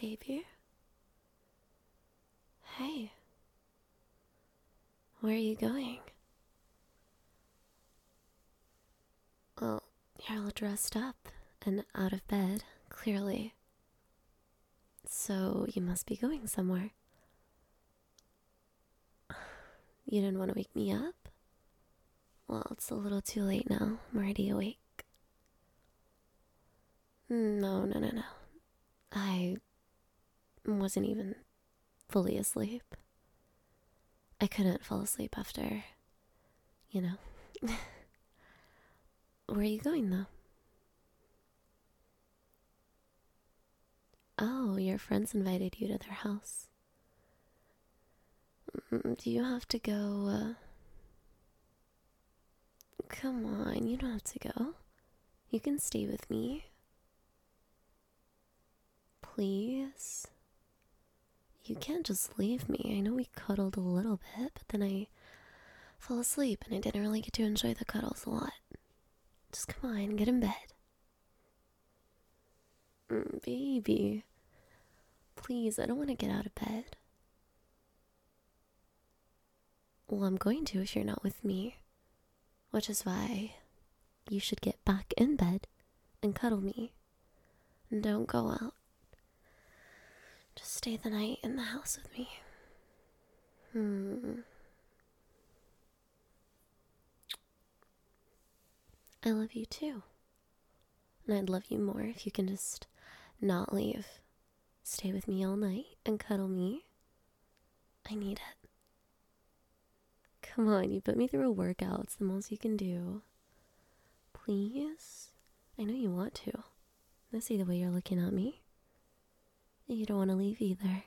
baby. Hey, where are you going? Well, you're all dressed up and out of bed, clearly. So you must be going somewhere. You didn't want to wake me up? Well, it's a little too late now. I'm already awake. No, no, no, no. I wasn't even fully asleep. I couldn't fall asleep after, you know. Where are you going, though? Oh, your friends invited you to their house. Do you have to go? Come on, you don't have to go. You can stay with me. Please? You can't just leave me. I know we cuddled a little bit, but then I fell asleep and I didn't really get to enjoy the cuddles a lot. Just come on, get in bed. Baby. Please, I don't want to get out of bed. Well, I'm going to if you're not with me. Which is why you should get back in bed and cuddle me. And don't go out. Just stay the night in the house with me. I love you too. And I'd love you more if you can just not leave. Stay with me all night and cuddle me. I need it. Come on, you put me through a workout. It's the most you can do. Please? I know you want to. I see the way you're looking at me. You don't want to leave either.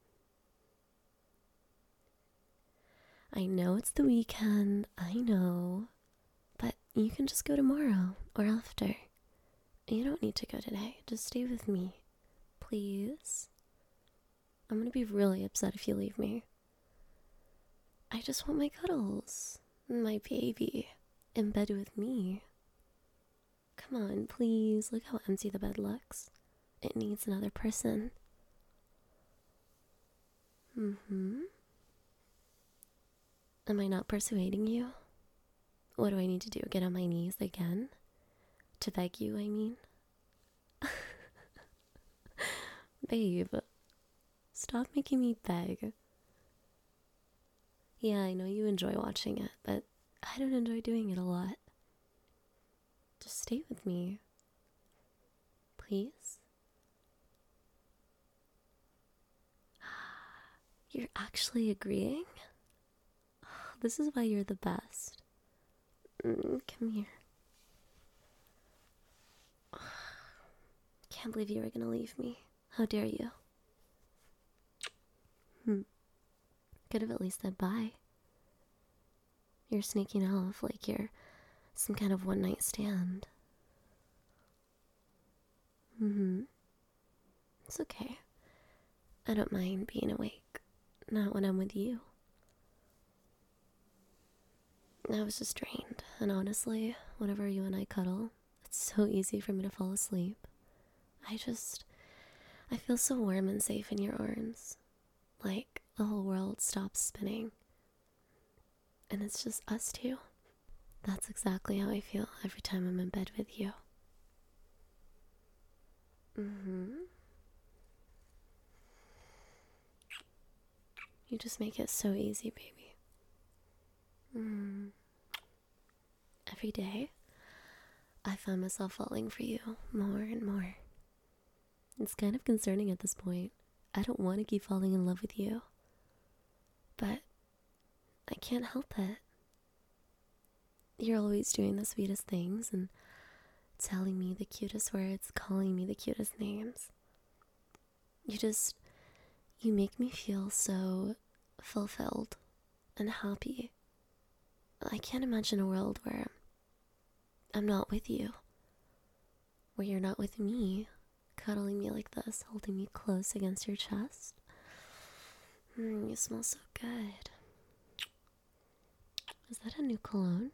I know it's the weekend. I know. But you can just go tomorrow or after. You don't need to go today. Just stay with me. Please? I'm gonna be really upset if you leave me. I just want my cuddles. My baby. In bed with me. Come on, please. Look how empty the bed looks. It needs another person. Am I not persuading you? What do I need to do? Get on my knees again? To beg you, I mean? Babe, stop making me beg. Yeah, I know you enjoy watching it, but I don't enjoy doing it a lot. Just stay with me. Please? You're actually agreeing? This is why you're the best. Come here. Can't believe you were gonna leave me. How dare you? Could have at least said bye. You're sneaking off like you're some kind of one-night stand. It's okay. I don't mind being awake. Not when I'm with you. I was just drained, and honestly, whenever you and I cuddle, it's so easy for me to fall asleep. I feel so warm and safe in your arms. Like the whole world stops spinning. And it's just us two. That's exactly how I feel every time I'm in bed with you. You just make it so easy, baby. Every day, I find myself falling for you more and more. It's kind of concerning at this point. I don't want to keep falling in love with you. But I can't help it. You're always doing the sweetest things and telling me the cutest words, calling me the cutest names. You make me feel so fulfilled and happy. I can't imagine a world where I'm not with you. Where you're not with me, cuddling me like this, holding me close against your chest. You smell so good. Is that a new cologne?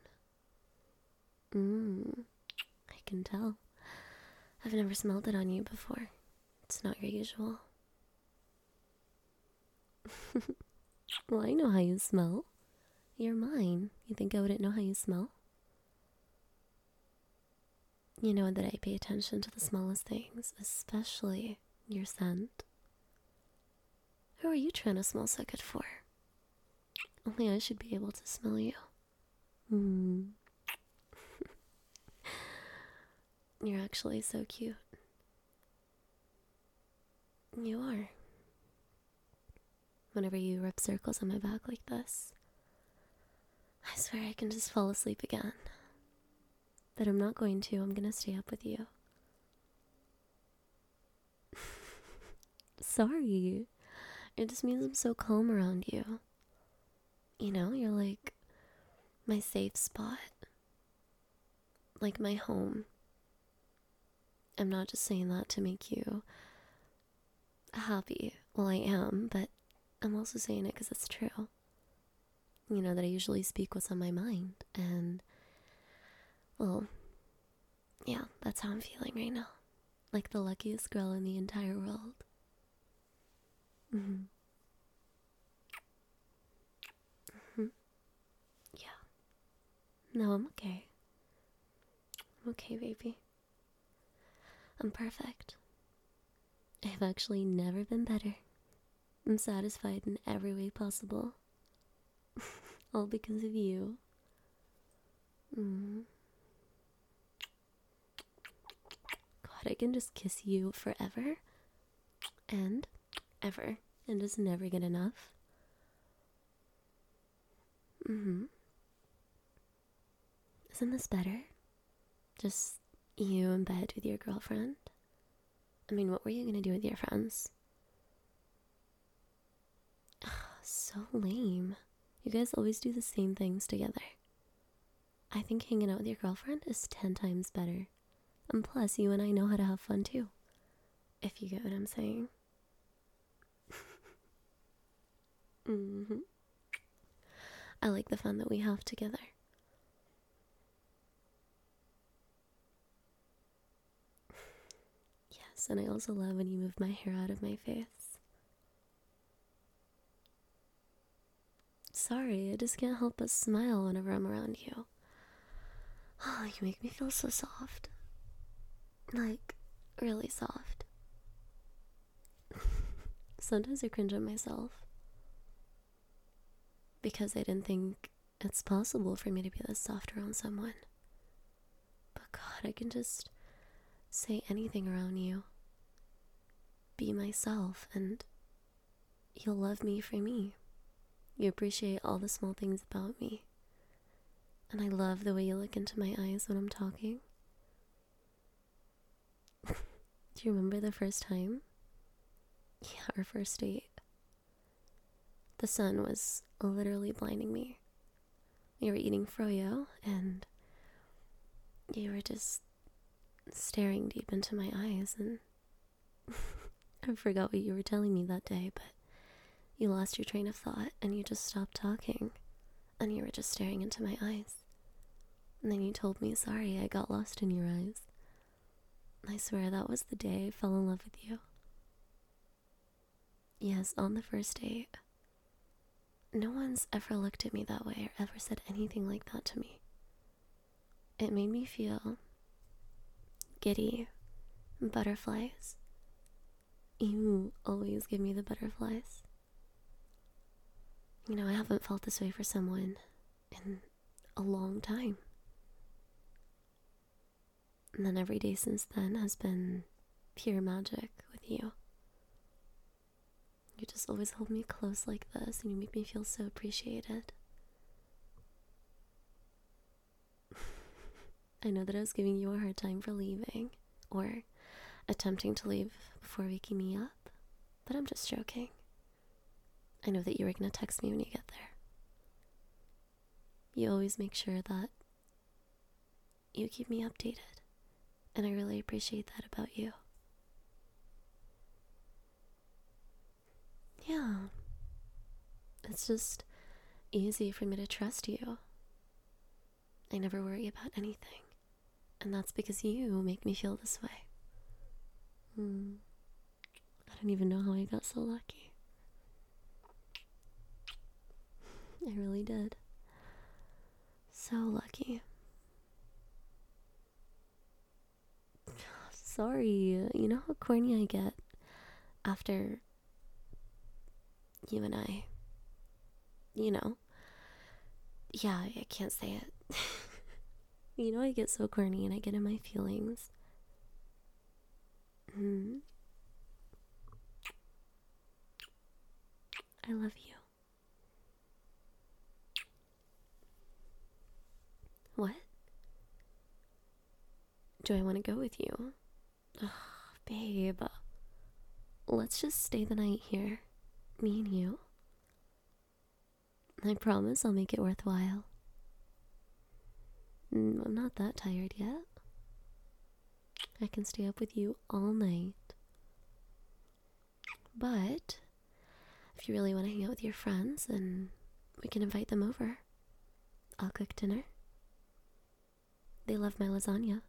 I can tell. I've never smelled it on you before. It's not your usual. Well, I know how you smell. You're mine. You think I wouldn't know how you smell? You know that I pay attention to the smallest things, especially your scent. Who are you trying to smell so good for? Only I should be able to smell you. Hmm. You're actually so cute. You are. Whenever you rub circles on my back like this, I swear I can just fall asleep again. But I'm not going to. I'm gonna stay up with you. Sorry. It just means I'm so calm around you. You know, you're like my safe spot. Like my home. I'm not just saying that to make you happy. Well, I am, but I'm also saying it because it's true. You know that I usually speak what's on my mind. And, well, yeah, that's how I'm feeling right now. Like the luckiest girl in the entire world. Mm-hmm. Mm-hmm. Yeah. No, I'm okay. I'm okay, baby. I'm perfect. I've actually never been better. I'm satisfied in every way possible. All because of you. God, I can just kiss you forever and ever and just never get enough. Isn't this better? Just you in bed with your girlfriend? I mean, what were you gonna do with your friends? So lame. You guys always do the same things together. I think hanging out with your girlfriend is 10 times better. And plus, you and I know how to have fun too. If you get what I'm saying. I like the fun that we have together. Yes, and I also love when you move my hair out of my face. Sorry, I just can't help but smile whenever I'm around you. Oh, you make me feel so soft. Like, really soft. Sometimes I cringe at myself. Because I didn't think it's possible for me to be this soft around someone. But God, I can just say anything around you. Be myself, and you'll love me for me. You appreciate all the small things about me. And I love the way you look into my eyes when I'm talking. Do you remember the first time? Yeah, our first date. The sun was literally blinding me. We were eating froyo, and you were just staring deep into my eyes, and I forgot what you were telling me that day, but you lost your train of thought, and you just stopped talking, and you were just staring into my eyes. And then you told me, sorry, I got lost in your eyes. I swear that was the day I fell in love with you. Yes, on the first date. No one's ever looked at me that way or ever said anything like that to me. It made me feel giddy, butterflies. You always give me the butterflies. You know, I haven't felt this way for someone in a long time. And then every day since then has been pure magic with you. You just always hold me close like this, and you make me feel so appreciated. I know that I was giving you a hard time for leaving, or attempting to leave before waking me up, but I'm just joking. I know that you were going to text me when you get there. You always make sure that you keep me updated, and I really appreciate that about you. Yeah, it's just easy for me to trust you. I never worry about anything, and that's because you make me feel this way. I don't even know how I got so lucky. I really did. So lucky. Sorry, you know how corny I get after you and I, you know? Yeah, I can't say it. You know, I get so corny and I get in my feelings. Mm. I love you. What? Do I want to go with you? Ugh, babe. Let's just stay the night here. Me and you. I promise I'll make it worthwhile. I'm not that tired yet. I can stay up with you all night. But if you really want to hang out with your friends, then we can invite them over. I'll cook dinner. They love my lasagna.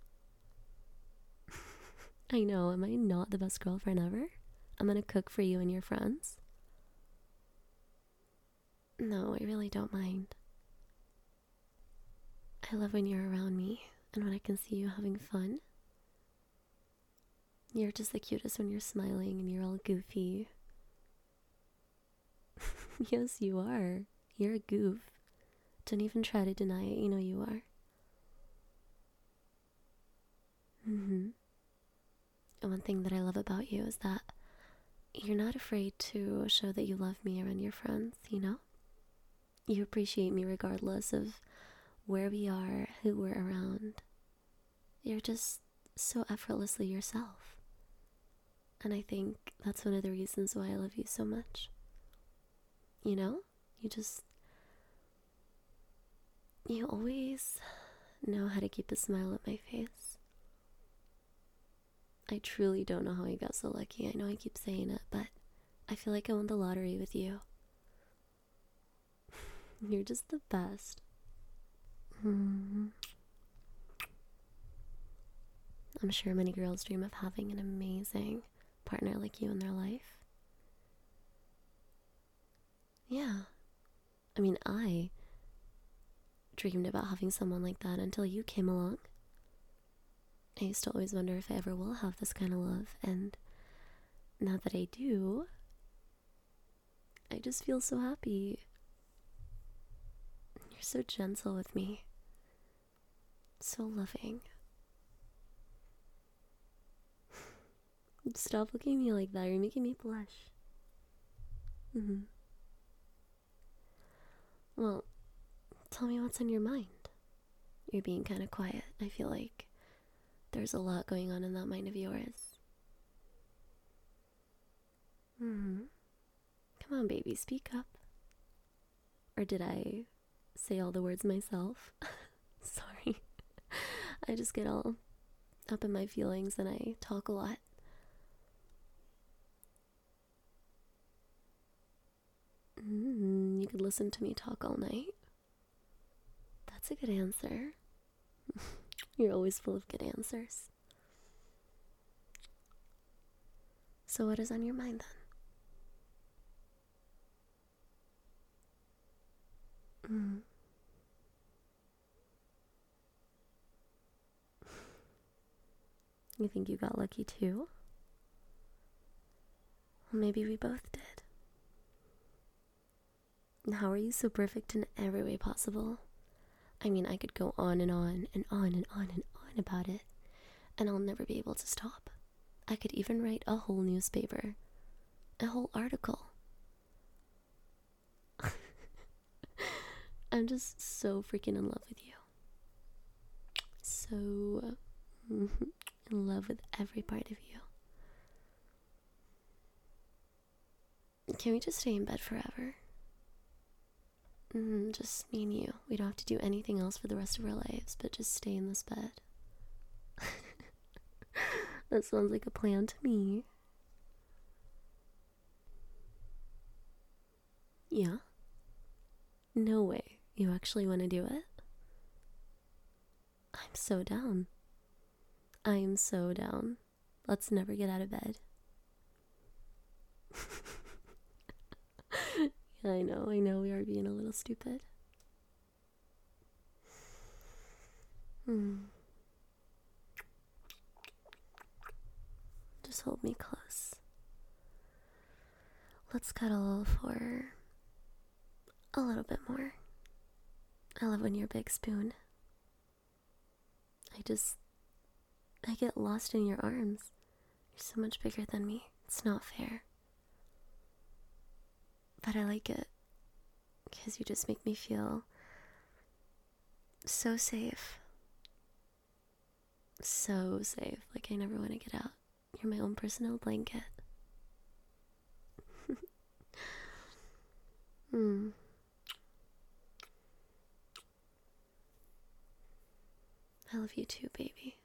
I know, am I not the best girlfriend ever? I'm gonna cook for you and your friends. No, I really don't mind. I love when you're around me and when I can see you having fun. You're just the cutest when you're smiling and you're all goofy. Yes, you are. You're a goof. Don't even try to deny it, you know you are. And one thing that I love about you is that you're not afraid to show that you love me around your friends, you know? You appreciate me regardless of where we are, who we're around. You're just so effortlessly yourself. And I think that's one of the reasons why I love you so much. You know? You always know how to keep a smile at my face. I truly don't know how I got so lucky. I know I keep saying it, but I feel like I won the lottery with you. You're just the best. I'm sure many girls dream of having an amazing partner like you in their life. Yeah. I mean, I dreamed about having someone like that until you came along. I used to always wonder if I ever will have this kind of love, and now that I do, I just feel so happy. You're so gentle with me. So loving. Stop looking at me like that. You're making me blush. Well, tell me what's on your mind. You're being kind of quiet. I feel like there's a lot going on in that mind of yours. Come on, baby, speak up. Or did I say all the words myself? Sorry. I just get all up in my feelings and I talk a lot. You could listen to me talk all night. That's a good answer. You're always full of good answers. So what is on your mind then? You think you got lucky too? Well, maybe we both did. And how are you so perfect in every way possible? I mean, I could go on and on and on and on and on about it, and I'll never be able to stop. I could even write a whole newspaper, a whole article. I'm just so freaking in love with you. So in love with every part of you. Can we just stay in bed forever? Just me and you. We don't have to do anything else for the rest of our lives, but just stay in this bed. That sounds like a plan to me. Yeah? No way. You actually want to do it? I'm so down. I am so down. Let's never get out of bed. I know we are being a little stupid. Hmm. Just hold me close. Let's cuddle for a little bit more. I love when you're a big spoon. I get lost in your arms. You're so much bigger than me. It's not fair. But I like it. Because you just make me feel so safe. So safe. Like I never want to get out. You're my own personal blanket. Hmm. I love you too, baby.